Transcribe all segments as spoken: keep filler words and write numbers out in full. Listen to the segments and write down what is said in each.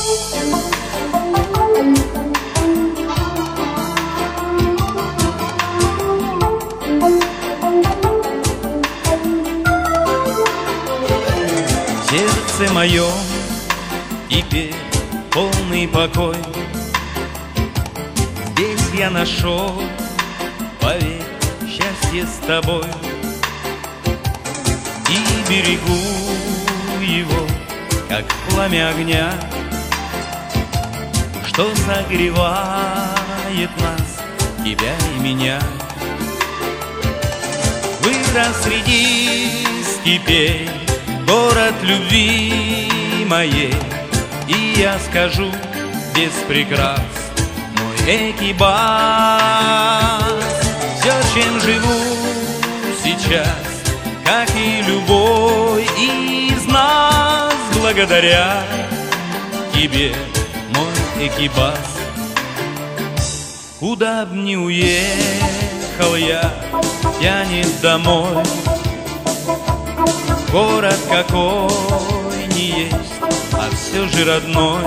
Сердце мое теперь полный покой. Здесь я нашел, поверь, счастье с тобой. И берегу его, как пламя огня, что согревает нас, тебя и меня. Вырос среди степей город любви моей, и я скажу без прикрас мой экибас. Все, чем живу сейчас, как и любой из нас, благодаря тебе, мой экибас. Куда б ни уехал я, тянет домой. Город какой не есть, а все же родной.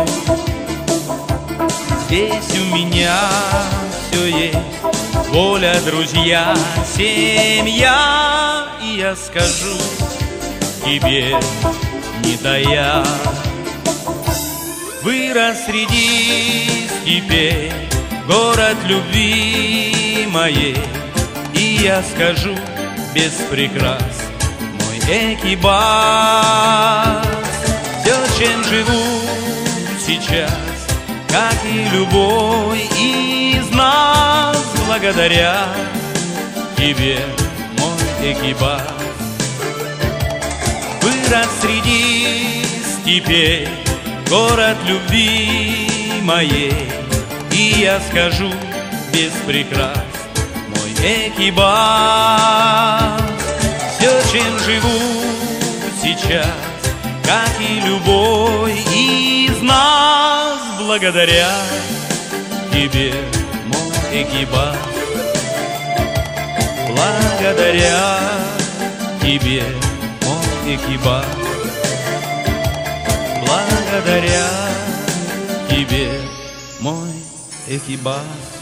Здесь у меня все есть: воля, друзья, семья. И я скажу тебе, не тая, вырос среди степей город любви моей, и я скажу без прикрас экибас. Все, чем живу сейчас, как и любой из нас, благодаря тебе, мой экибас. Вырос среди степей город любви моей, и я скажу без прикрас мой экибас. Все, чем живу сейчас, как и любой из нас, благодаря тебе, мой экибас. Благодаря тебе, мой экибас. Благодаря тебе, мой экибас.